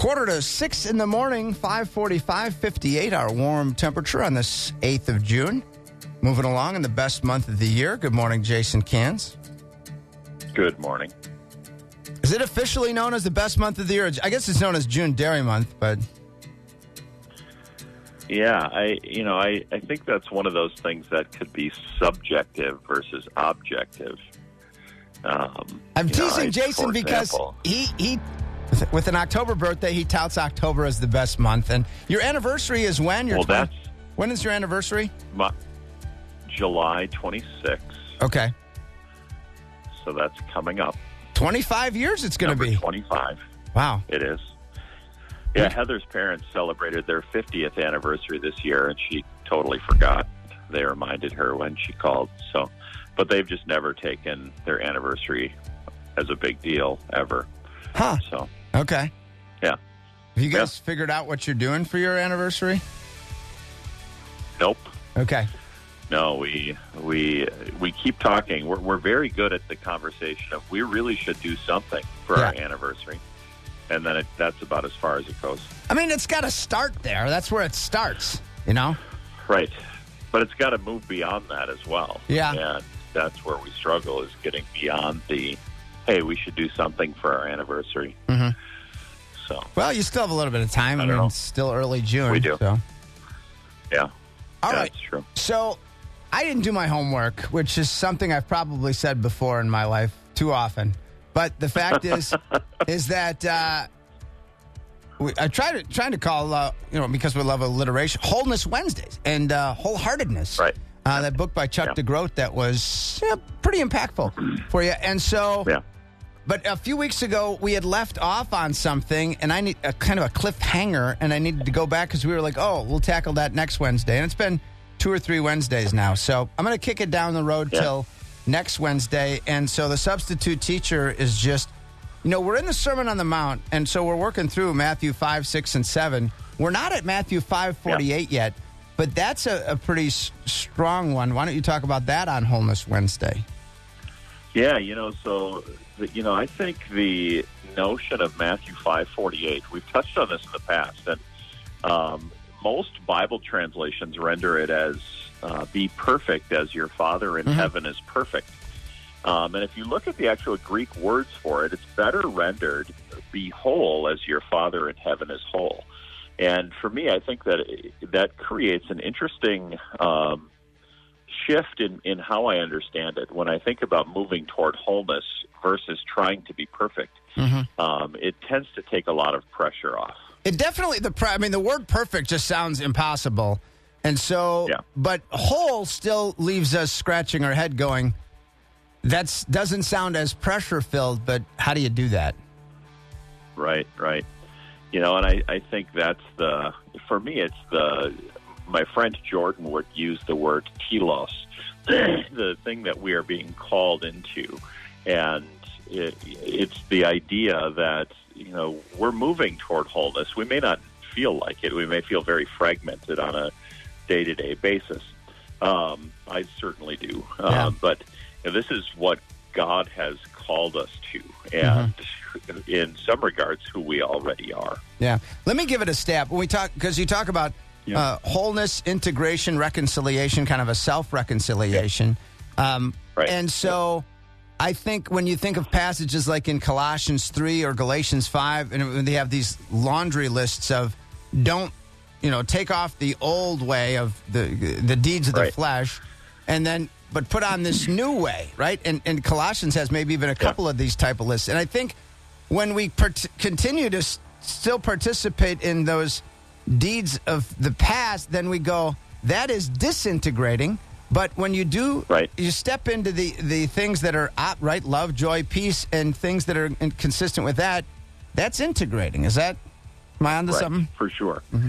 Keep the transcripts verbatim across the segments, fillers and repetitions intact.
Quarter to six in the morning, five forty-five, fifty-eight, our warm temperature on this eighth of June. Moving along in the best month of the year. Good morning, Jason Cans. Good morning. Is it officially known as the best month of the year? I guess it's known as June Dairy Month, but... Yeah, I you know, I, I think that's one of those things that could be subjective versus objective. Um, I'm you know, teasing I- Jason for because example- he, he, with an October birthday, he touts October as the best month. And your anniversary is when? Your Well, twen- that's when is your anniversary? my, July twenty-sixth, Okay. so that's coming up. twenty-five years it's going to Number be. twenty-five. Wow. It is. Yeah, Heather's parents celebrated their fiftieth anniversary this year, and she totally forgot. They reminded her when she called. So, but they've just never taken their anniversary as a big deal ever. Huh. So, Okay. yeah. Have you guys figured out what you're doing for your anniversary? Nope. Okay. No, we we we keep talking. We're we're very good at the conversation of we really should do something for Yeah. our anniversary, and then it, that's about as far as it goes. I mean, it's got to start there. That's where it starts, you know? Right, but it's got to move beyond that as well. Yeah. And that's where we struggle, is getting beyond the, hey, we should do something for our anniversary. Mm-hmm. So, Well, you still have a little bit of time. I I don't mean, know. it's still early June. We do. So. yeah. All yeah, right. That's true. So I didn't do my homework, which is something I've probably said before in my life too often. But the fact is, is that uh, we, I tried to, trying to call, uh, you know, because we love alliteration, Wholeness Wednesdays and uh, Wholeheartedness. Right. Uh, that book by Chuck Yeah. DeGroat that was yeah, pretty impactful for you. And so, Yeah. but a few weeks ago, we had left off on something, and I need a kind of a cliffhanger, and I needed to go back because we were like, oh, we'll tackle that next Wednesday. And it's been two or three Wednesdays now. So I'm going to kick it down the road Yeah. till next Wednesday. And so the substitute teacher is just, you know, we're in the Sermon on the Mount, and so we're working through Matthew five, six, and seven. We're not at Matthew five forty-eight yet, but that's a, a pretty s- strong one. Why don't you talk about that on Wholeness Wednesday? Yeah, you know, so, the, you know, I think the notion of Matthew five forty-eight, we've touched on this in the past, and um, most Bible translations render it as uh, be perfect as your Father in Mhm. heaven is perfect. Um, and if you look at the actual Greek words for it, it's better rendered be whole as your Father in heaven is whole. And for me, I think that that creates an interesting um, shift in, in how I understand it. When I think about moving toward wholeness versus trying to be perfect, Mm-hmm. um, it tends to take a lot of pressure off. It definitely, the pre- I mean, the word perfect just sounds impossible. And so, Yeah. but whole still leaves us scratching our head going, that doesn't sound as pressure filled, but how do you do that? Right, right. You know, and I, I think that's the, for me, it's the, my friend Jordan would use the word telos, the thing that we are being called into. And it, it's the idea that, you know, we're moving toward wholeness. We may not feel like it. We may feel very fragmented on a day-to-day basis. Um, I certainly do. Yeah. Um, but you know, this is what God has called us to. And in some regards, who we already are. Yeah. Let me give it a stab. When we talk, because you talk about Yeah. uh, wholeness, integration, reconciliation, kind of a self-reconciliation. Um, Right. And so I think when you think of passages like in Colossians three or Galatians five, and when they have these laundry lists of don't, you know, take off the old way of the the deeds of the Right. flesh, and then but put on this new way, right? And, and Colossians has maybe even a couple of these type of lists. And I think when we part- continue to s- still participate in those deeds of the past, then we go, that is disintegrating. But when you do, Right. you step into the, the things that are op- right, love, joy, peace, and things that are in- consistent with that, that's integrating. Is that, am I onto Right, something? for sure. Mm-hmm.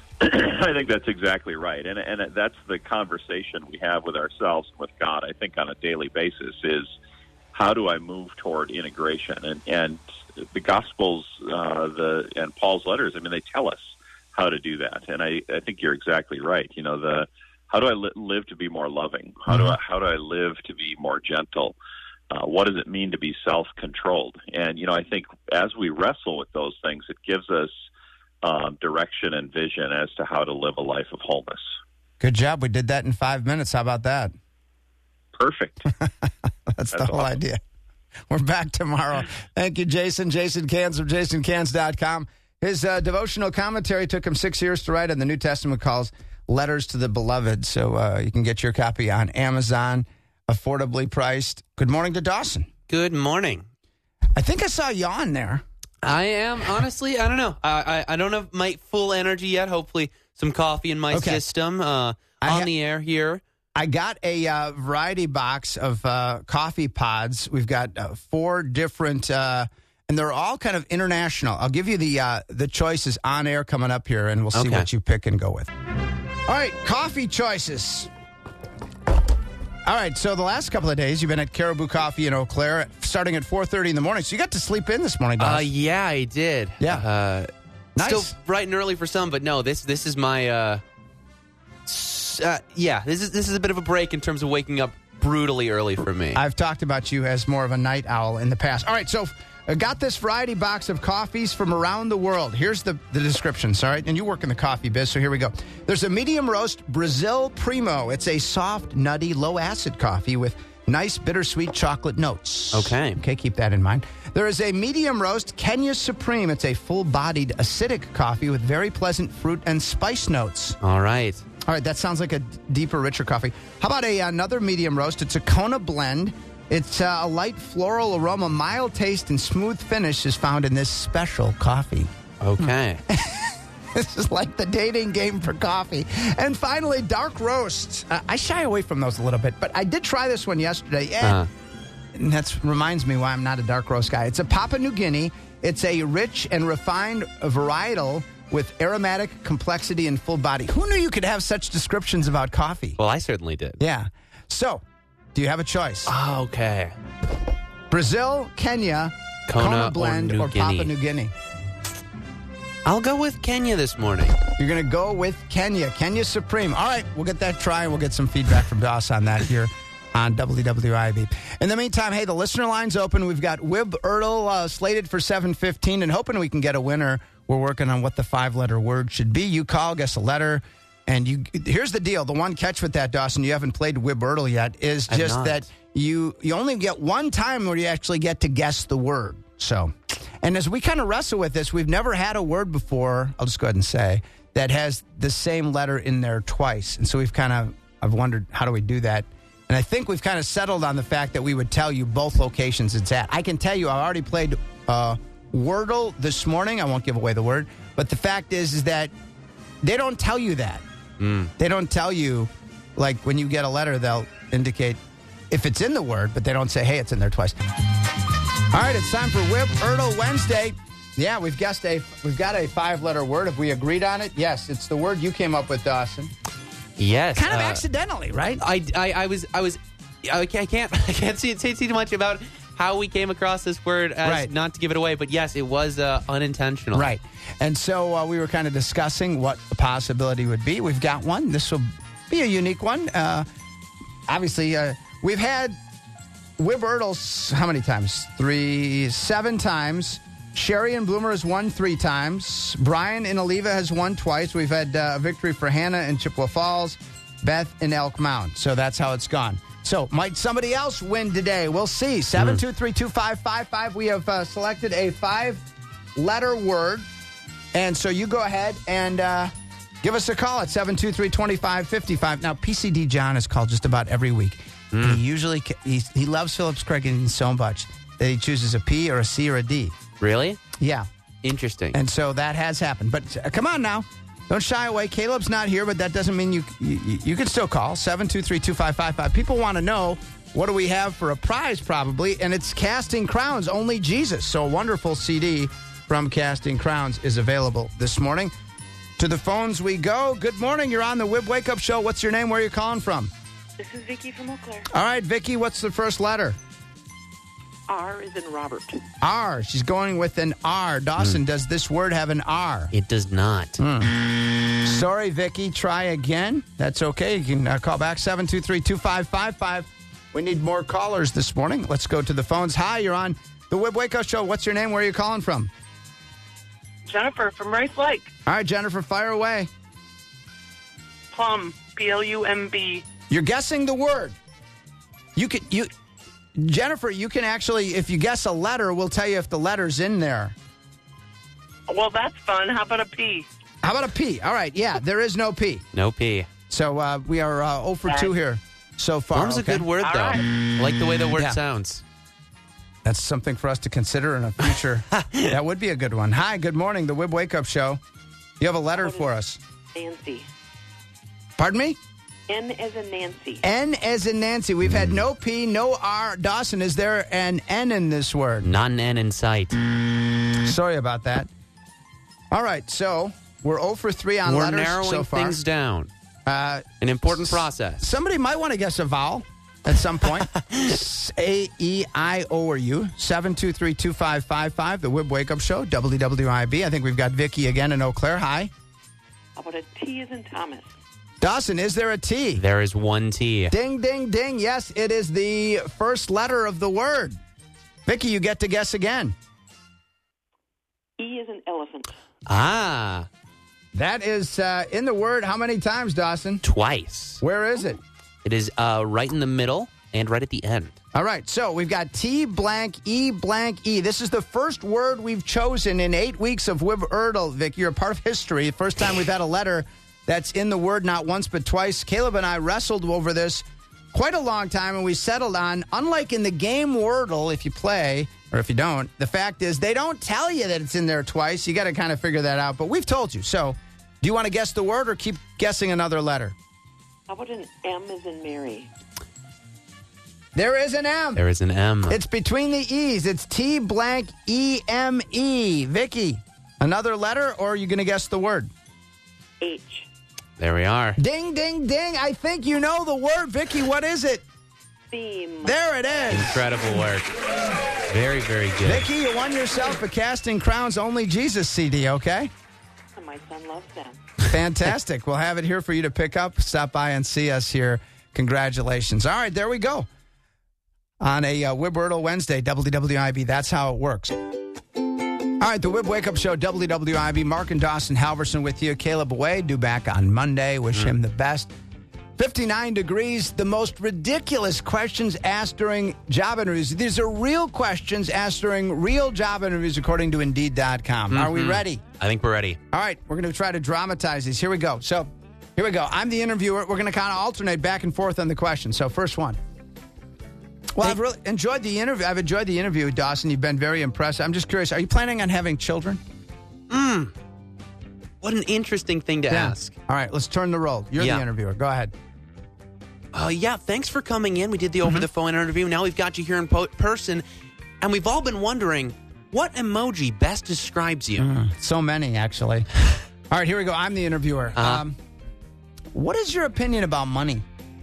I think that's exactly right, and and that's the conversation we have with ourselves and with God. I think on a daily basis is how do I move toward integration, and and the Gospels, uh, the and Paul's letters. I mean, they tell us how to do that, and I I think you're exactly right. You know, the how do I li- live to be more loving? How do I how do I live to be more gentle? Uh, what does it mean to be self-controlled? And, you know, I think as we wrestle with those things, it gives us um, direction and vision as to how to live a life of wholeness. Good job. We did that in five minutes. How about that? Perfect. That's, That's the whole awesome. idea. We're back tomorrow. Thank you, Jason. Jason Cans of jason cans dot com. His uh, devotional commentary took him six years to write, and the New Testament calls Letters to the Beloved. So uh, you can get your copy on Amazon, affordably priced. Good morning to Dawson. Good morning. I think I saw you on there. I am, honestly, I don't know. I, I, I don't have my full energy yet. Hopefully some coffee in my okay. system uh, on ha- the air here. I got a uh, variety box of uh, coffee pods. We've got uh, four different, uh, and they're all kind of international. I'll give you the uh, the choices on air coming up here, and we'll see okay. what you pick and go with. All right, coffee choices. All right, so the last couple of days, you've been at Caribou Coffee in Eau Claire, starting at four thirty in the morning. So you got to sleep in this morning, Dawson. Uh, yeah, I did. Yeah. Uh, nice. Still bright and early for some, but no, this this is my... Uh, Uh, yeah, this is this is a bit of a break in terms of waking up brutally early for me. I've talked about you as more of a night owl in the past. All right, so I got this variety box of coffees from around the world. Here's the, the descriptions, all right? And you work in the coffee biz, so here we go. There's a medium roast Brazil Primo. It's a soft, nutty, low-acid coffee with nice bittersweet chocolate notes. Okay. Okay, keep that in mind. There is a medium roast Kenya Supreme. It's a full-bodied acidic coffee with very pleasant fruit and spice notes. All right. All right, that sounds like a deeper, richer coffee. How about a, another medium roast? It's a Kona blend. It's uh, a light floral aroma, mild taste, and smooth finish is found in this special coffee. Okay. This is like the dating game for coffee. And finally, dark roasts. Uh, I shy away from those a little bit, but I did try this one yesterday. And, uh-huh. and that reminds me why I'm not a dark roast guy. It's a Papua New Guinea. It's a rich and refined varietal with aromatic complexity and full body. Who knew you could have such descriptions about coffee? Well, I certainly did. Yeah. So, do you have a choice? Oh, okay. Brazil, Kenya, Kona, Kona blend, or, or Papua New Guinea? I'll go with Kenya this morning. You're going to go with Kenya. Kenya Supreme. All right, we'll get that try, and we'll get some feedback from Doss on that here on W W I B. In the meantime, hey, the listener line's open. We've got Wib Ertl uh, slated for seven fifteen, and hoping we can get a winner. We're working on what the five-letter word should be. You call, guess a letter, and you. Here's the deal. The one catch with that, Dawson, you haven't played Wib Ertl yet, is just that you you only get one time where you actually get to guess the word. So, and as we kind of wrestle with this, we've never had a word before, I'll just go ahead and say, that has the same letter in there twice. And so we've kind of, I've wondered, how do we do that? And I think we've kind of settled on the fact that we would tell you both locations it's at. I can tell you, I already played uh, Wordle this morning. I won't give away the word. But the fact is, is that they don't tell you that. Mm. They don't tell you, like, when you get a letter, they'll indicate if it's in the word, but they don't say, hey, it's in there twice. All right, it's time for Wib Ertl Wednesday. Yeah, we've guessed a, we've got a five-letter word. Have we agreed on it? Yes, it's the word you came up with, Dawson. Yes, kind of uh, accidentally, right? I, I, I was I was I can't I can't see say too much about how we came across this word as right. not to give it away, but yes, it was uh, unintentional. Right, and so uh, we were kind of discussing what the possibility would be. We've got one. This will be a unique one. Uh, obviously, uh, we've had Wib Ertl's how many times? Three, seven times. Sherry and Bloomer has won three times. Brian in Oliva has won twice. We've had uh, a victory for Hannah in Chippewa Falls, Beth in Elk Mound. So that's how it's gone. So might somebody else win today? We'll see. seven two three two five five five. We have uh, selected a five-letter word. And so you go ahead and uh, give us a call at seven two three, two five five five. Now, P C D John is called just about every week. Mm. He usually he, he loves Phillips Craig so much that he chooses a P or a C or a D. Really? Yeah. Interesting. And so that has happened. But uh, come on now. Don't shy away. Caleb's not here, but that doesn't mean you you, you can still call. seven two three, two five five five. People want to know, what do we have for a prize probably? And it's Casting Crowns, Only Jesus. So a wonderful C D from Casting Crowns is available this morning. To the phones we go. Good morning. You're on the Wib Wake Up Show. What's your name? Where are you calling from? This is Vicki from Eau Claire. All right, Vicki, what's the first letter? R is in Robert. R. She's going with an R. Dawson, mm. does this word have an R? It does not. Mm. Sorry, Vicki. Try again. That's okay. You can uh, call back seven two three, two five five five. We need more callers this morning. Let's go to the phones. Hi, you're on the Wib Waco Show. What's your name? Where are you calling from? Jennifer from Rice Lake. All right, Jennifer, fire away. Plum. P L U M B. You're guessing the word. You can you, Jennifer. You can actually, if you guess a letter, we'll tell you if the letter's in there. Well, that's fun. How about a P? How about a P? All right, yeah, there is no P. No P. So uh, we are uh, zero for two here so far. Plum's okay? a good word, All though. right. I like the way the word Yeah. sounds. That's something for us to consider in a future. That would be a good one. Hi, good morning, the Wib Wake Up Show. You have a letter for us. Nancy. Pardon me? N as in Nancy. N as in Nancy. We've had no P, no R. Dawson, is there an N in this word? Not an N in sight. Sorry about that. All right, so we're zero for three on We're letters narrowing so far. things down. Uh, An important process. Somebody might want to guess a vowel at some point. A, E, I, O, or U. seven two three, two five five five, the Wib Wake Up Show, W W I B. I think we've got Vicky again in Eau Claire. Hi. How about a T as in Thomas? Dawson, is there a T? There is one T. Ding, ding, ding. Yes, it is the first letter of the word. Vicky, you get to guess again. E as in elephant. Ah, That is uh, in the word how many times, Dawson? twice. Where is it? It is uh, right in the middle and right at the end. All right, so we've got T blank E blank E. This is the first word we've chosen in eight weeks of Wib Erdl, Vic. You're a part of history. First time we've had a letter that's in the word not once but twice. Caleb and I wrestled over this quite a long time, and we settled on, unlike in the game Wordle, if you play, or if you don't, the fact is they don't tell you that it's in there twice. You got to kind of figure that out, but we've told you. So do you want to guess the word or keep guessing another letter? How about an M as in Mary? There is an M. There is an M. It's between the E's. It's T blank E M E. Vicky, another letter, or are you going to guess the word? H. There we are. Ding, ding, ding. I think you know the word. Vicky, what is it? Theme. There it is. Incredible work. Very, very good. Vicky, you won yourself a Casting Crowns Only Jesus C D, okay? And my son loves them. Fantastic. We'll have it here for you to pick up. Stop by and see us here. Congratulations. All right, there we go. On a uh, Wib Erdl Wednesday, W W I B. That's how it works. All right, the Wib Wake Up Show, W W I B. Mark and Dawson Halverson with you. Caleb away, due back on Monday. Wish mm. him the best. fifty-nine degrees, the most ridiculous questions asked during job interviews. These are real questions asked during real job interviews, according to Indeed dot com. Mm-hmm. Are we ready? I think we're ready. All right, we're going to try to dramatize these. Here we go. So, here we go. I'm the interviewer. We're going to kind of alternate back and forth on the questions. So, first one. Well, I've really enjoyed the interview. I've enjoyed the interview, Dawson. You've been very impressive. I'm just curious. Are you planning on having children? Mm. What an interesting thing to yeah. ask. All right, let's turn the role. You're yeah. the interviewer. Go ahead. Uh, yeah, thanks for coming in. We did the over-the-phone mm-hmm. interview. Now we've got you here in po- person. And we've all been wondering, what emoji best describes you? Mm, so many, actually. All right, here we go. I'm the interviewer. Uh-huh. Um, what is your opinion about money?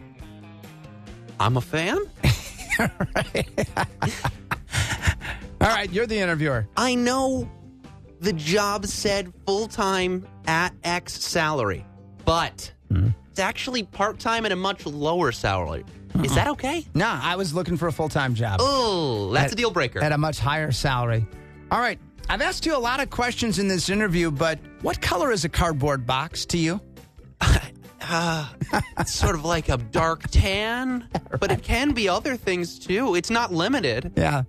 I'm a fan. All right. All right, you're the interviewer. I know the job said full-time at X salary, but mm-hmm. it's actually part-time at a much lower salary. Uh-uh. Is that okay? No, I was looking for a full-time job. Oh, that's at, a deal breaker. At a much higher salary. All right, I've asked you a lot of questions in this interview, but what color is a cardboard box to you? Uh, it's sort of like a dark tan, right. But it can be other things too. It's not limited. Yeah.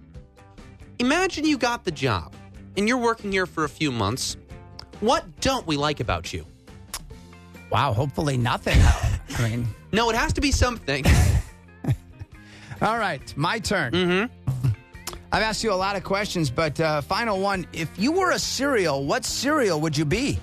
Imagine you got the job and you're working here for a few months. What don't we like about you? Wow, hopefully nothing. I mean, no, it has to be something. All right, my turn. Mm-hmm. I've asked you a lot of questions, but uh, final one. If you were a cereal, what cereal would you be?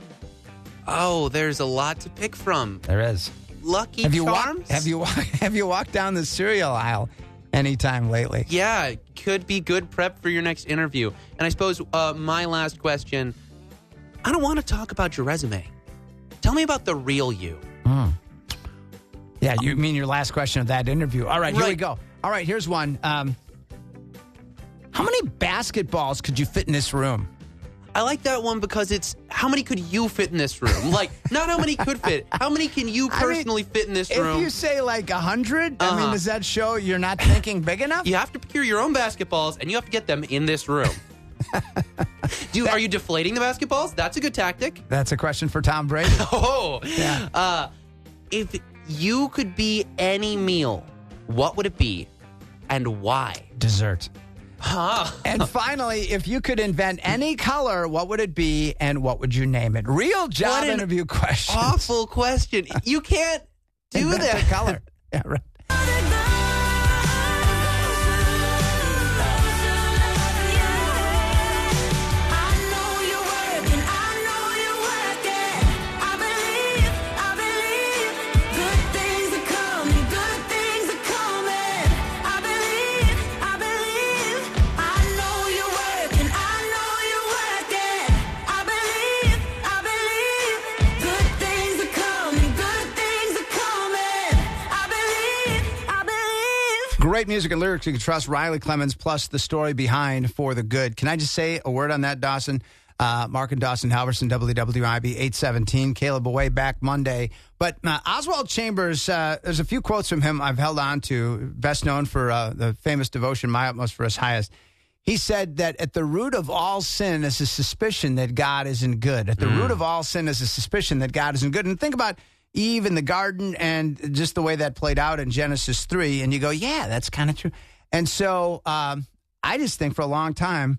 Oh, there's a lot to pick from. There is. Lucky have you Charms? Walk, have you have you walked down the cereal aisle anytime lately? Yeah, it could be good prep for your next interview. And I suppose uh, my last question, I don't want to talk about your resume. Tell me about the real you. Mm. Yeah, you mean your last question of that interview. All right, here right. we go. All right, here's one. Um, how many basketballs could you fit in this room? I like that one because it's how many could you fit in this room? Like, not how many could fit. How many can you personally I mean, fit in this room? If you say like a hundred, uh-huh. I mean, does that show you're not thinking big enough? You have to procure your own basketballs, and you have to get them in this room. Do Are you deflating the basketballs? That's a good tactic. That's a question for Tom Brady. Oh. Yeah. Uh, if you could be any meal, what would it be and why? Dessert. Huh. And finally, if you could invent any color, what would it be and what would you name it? Real job interview question. Awful question. You can't do invent that. The color. Yeah, right. Great music and lyrics you can trust. Riley Clemens plus the story behind For the Good. Can I just say a word on that, Dawson? Uh, Mark and Dawson Halverson, W W I B eight seventeen. Caleb away back Monday. But uh, Oswald Chambers, uh, there's a few quotes from him I've held on to, best known for uh, the famous devotion, My Utmost for His Highest. He said that at the root of all sin is a suspicion that God isn't good. At the mm. root of all sin is a suspicion that God isn't good. And think about Eve in the garden and just the way that played out in Genesis three. And you go, yeah, that's kind of true. And so um, I just think for a long time,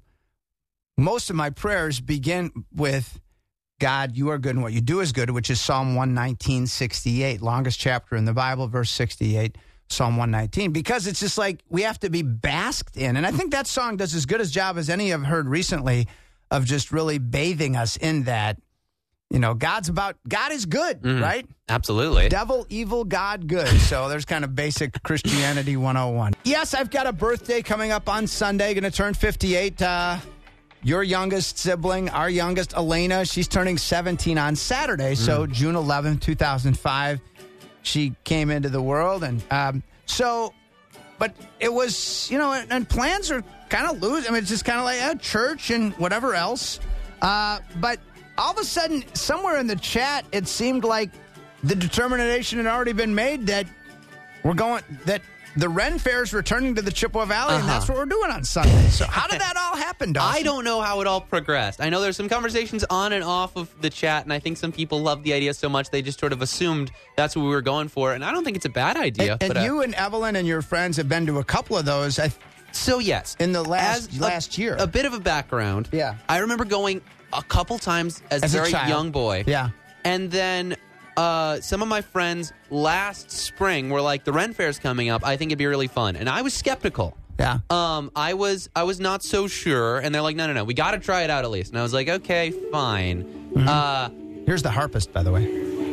most of my prayers begin with, God, you are good and what you do is good, which is Psalm one nineteen, sixty-eight, longest chapter in the Bible, verse sixty-eight, Psalm one nineteen, because it's just like we have to be basked in. And I think that song does as good a job as any I've heard recently of just really bathing us in that. You know, God's about, God is good, mm, right? Absolutely. Devil, evil, God, good. So there's kind of basic Christianity one oh one. Yes, I've got a birthday coming up on Sunday, going to turn fifty-eight. Uh, your youngest sibling, our youngest, Elena, she's turning seventeen on Saturday. Mm. So June eleventh, two thousand five, she came into the world. And um, so, but it was, you know, and, and plans are kind of loose. I mean, it's just kind of like a church and whatever else. Uh, but all of a sudden, somewhere in the chat, it seemed like the determination had already been made that we're going, that the Ren Fair is returning to the Chippewa Valley, uh-huh. and that's what we're doing on Sunday. So how did that all happen, Dawson? I don't know how it all progressed. I know there's some conversations on and off of the chat, and I think some people loved the idea so much they just sort of assumed that's what we were going for, and I don't think it's a bad idea. And, and but, uh, you and Evelyn and your friends have been to a couple of those. I, so, yes. In the last As last a, year. A bit of a background. Yeah. I remember going a couple times as, as a very child. young boy. Yeah. And then uh, some of my friends last spring were like, the Ren Fair's coming up. I think it'd be really fun. And I was skeptical. Yeah. Um, I was I was not so sure. And they're like, no, no, no. We got to try it out at least. And I was like, okay, fine. Mm-hmm. Uh, Here's the harpist, by the way.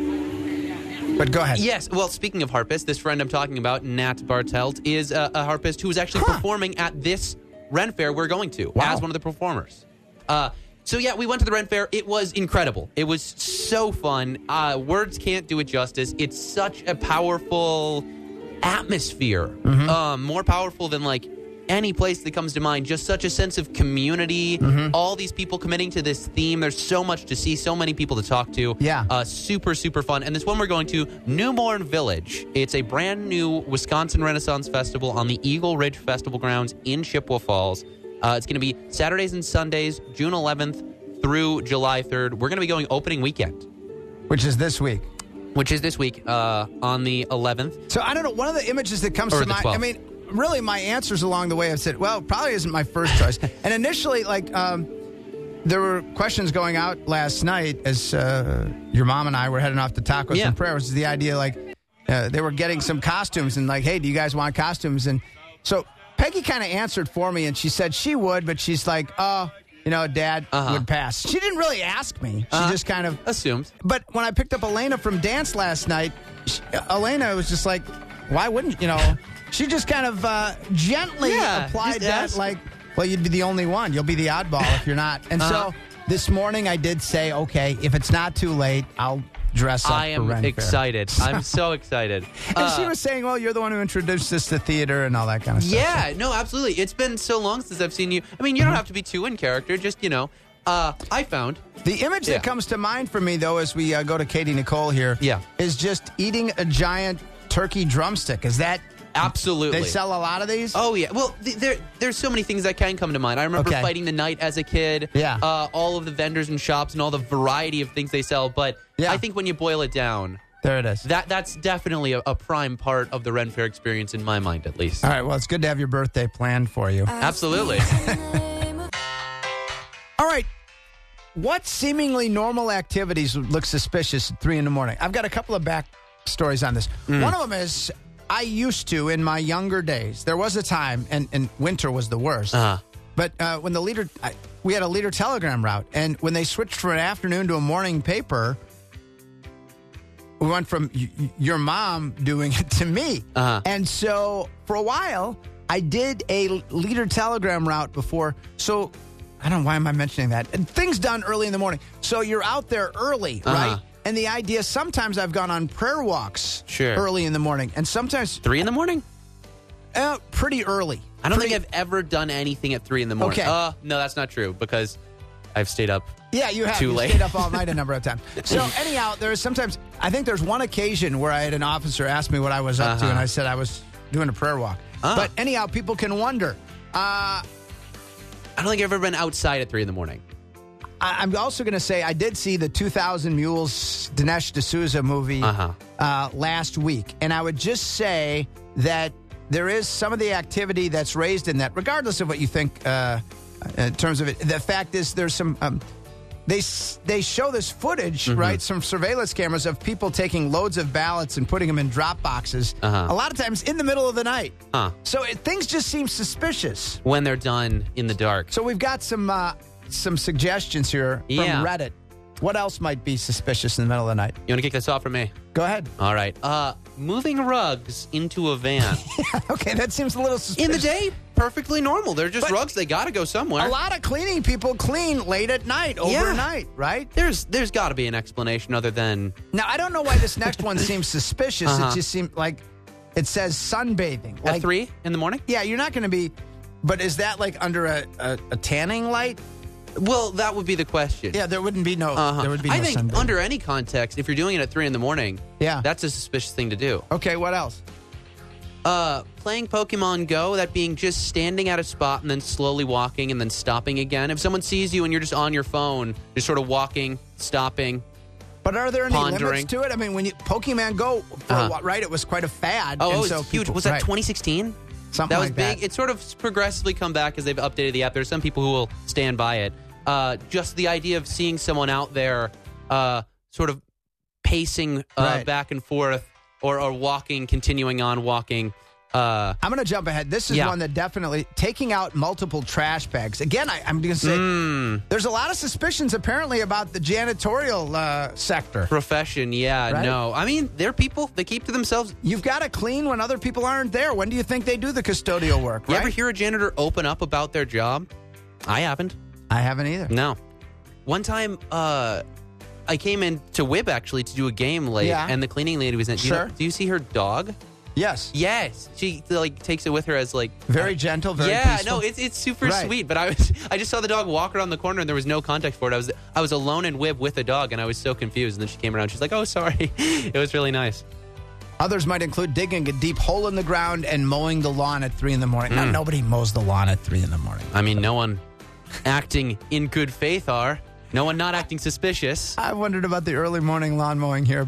But go ahead. Yes. Well, speaking of harpist, this friend I'm talking about, Nat Bartelt, is a, a harpist who was actually huh. performing at this Ren Fair we're going to wow. as one of the performers. Uh So, yeah, we went to the Ren Fair. It was incredible. It was so fun. Uh, words can't do it justice. It's such a powerful atmosphere. Mm-hmm. Um, more powerful than, like, any place that comes to mind. Just such a sense of community. Mm-hmm. All these people committing to this theme. There's so much to see, so many people to talk to. Yeah. Uh, super, super fun. And this one we're going to, Newborn Village. It's a brand new Wisconsin Renaissance Festival on the Eagle Ridge Festival grounds in Chippewa Falls. Uh, it's going to be Saturdays and Sundays, June eleventh through July third. We're going to be going opening weekend. Which is this week. Which is this week uh, on the eleventh. So I don't know, one of the images that comes or to the mind, twelfth. I mean, really my answers along the way have said, well, it probably isn't my first choice. And initially, like, um, there were questions going out last night as uh, your mom and I were heading off to tacos yeah. and prayer, which is the idea, like, uh, they were getting some costumes and like, hey, do you guys want costumes? And so Peggy kind of answered for me, and she said she would, but she's like, oh, you know, Dad uh-huh. would pass. She didn't really ask me. She uh-huh. just kind of assumed. But when I picked up Elena from dance last night, she, Elena was just like, why wouldn't, you know, she just kind of uh, gently yeah, applied that, ask. like, well, you'd be the only one. You'll be the oddball if you're not. And uh-huh. so this morning I did say, okay, if it's not too late, I'll dress up I am for Ren excited. Fair. I'm so excited. And uh, she was saying, well, you're the one who introduced us to theater and all that kind of stuff. Yeah, no, absolutely. It's been so long since I've seen you. I mean, you don't have to be too in character. Just, you know, Uh, I found The image Yeah. that comes to mind for me, though, as we uh, go to Katie Nicole here, Yeah. is just eating a giant turkey drumstick. Is that absolutely. they sell a lot of these? Oh yeah, well th- there there's so many things that can come to mind. I remember Okay. Fighting the Night as a kid. Yeah. uh, all of the vendors and shops and all the variety of things they sell. But Yeah. I think when you boil it down, There it is. that that's definitely a, a prime part of the Ren Fair experience in my mind, at least. All right, well, it's good to have your birthday planned for you. Absolutely. All right. What seemingly normal activities look suspicious at three in the morning? I've got a couple of back stories on this. Mm. One of them is I used to, in my younger days, there was a time, and, and winter was the worst, Uh-huh. but uh, when the leader, I, we had a leader telegram route, and when they switched from an afternoon to a morning paper, we went from y- y- your mom doing it to me. Uh-huh. And so for a while, I did a leader telegram route before. So I don't know, why am I mentioning that? And things done early in the morning. So you're out there early, Uh-huh. right? And the idea, sometimes I've gone on prayer walks Sure. early in the morning, and sometimes Three in the morning? uh, pretty early. I don't Pretty- think I've ever done anything at three in the morning. Okay. Uh, no, that's not true because I've stayed up. Yeah, you have. Too you late. stayed up all night a number of times. So anyhow, there's sometimes, I think there's one occasion where I had an officer ask me what I was up to, Uh-huh. and I said I was doing a prayer walk. Ah. But anyhow, people can wonder. Uh, I don't think I've ever been outside at three in the morning. I, I'm also going to say I did see the two thousand Mules Dinesh D'Souza movie Uh-huh. uh, last week, and I would just say that there is some of the activity that's raised in that, regardless of what you think uh, in terms of it. The fact is, there's some. Um, They s- they show this footage, Mm-hmm. right, some surveillance cameras of people taking loads of ballots and putting them in drop boxes, Uh-huh. a lot of times in the middle of the night. Huh. So it, things just seem suspicious. When they're done in the dark. So we've got some uh, some suggestions here from Yeah. Reddit. What else might be suspicious in the middle of the night? You want to kick this off for me? Go ahead. All right. Uh, moving rugs into a van. Okay, that seems a little suspicious. In the day, perfectly normal. They're just But- rugs. They got to go somewhere. A lot of cleaning people clean late at night, Yeah. overnight, right? There's there's got to be an explanation other than Now, I don't know why this next one seems suspicious. Uh-huh. It just seemed like it says sunbathing. at Like, three in the morning. yeah, you're not going to be, but is that like under a, a, a tanning light? Well, that would be the question. Yeah, there wouldn't be no, Uh-huh. there would be no I think sunbathing. under any context, if you're doing it at three in the morning, Yeah. that's a suspicious thing to do. Okay, what else? Uh, playing Pokemon Go, that being just standing at a spot and then slowly walking and then stopping again. If someone sees you and you're just on your phone, just sort of walking, stopping. But are there any Pondering. limits to it? I mean, when you Pokemon Go, for Uh-huh. a while, right, it was quite a fad. Oh, and it was so huge. people- Was that right. twenty sixteen? Something That was like big. that. It's sort of progressively come back as they've updated the app. There's some people who will stand by it. Uh, just the idea of seeing someone out there uh, sort of pacing uh, Right. back and forth or, or walking, continuing on walking. Uh, I'm going to jump ahead. This is Yeah. one that definitely, taking out multiple trash bags. Again, I, I'm going to say mm, there's a lot of suspicions apparently about the janitorial uh, sector. profession, yeah, Right? no. I mean, they're people. They keep to themselves. You've got to clean when other people aren't there. When do you think they do the custodial work, You right? ever hear a janitor open up about their job? I haven't. I haven't either. No. One time, uh, I came in to Wib actually to do a game late, Yeah. and the cleaning lady was in. Do you, know- Sure. do you see her dog? Yes. Yes, she like takes it with her as like Very gentle, very yeah, peaceful. no, it's it's super Right. sweet. But I was I just saw the dog walk around the corner and there was no context for it. I was I was alone in Wib with a dog and I was so confused. And then she came around. She's like, "Oh, sorry." It was really nice. Others might include digging a deep hole in the ground and mowing the lawn at three in the morning. Now, Mm. nobody mows the lawn at three in the morning. I mean, no one acting in good faith are. No one not acting suspicious. I wondered about the early morning lawn mowing here.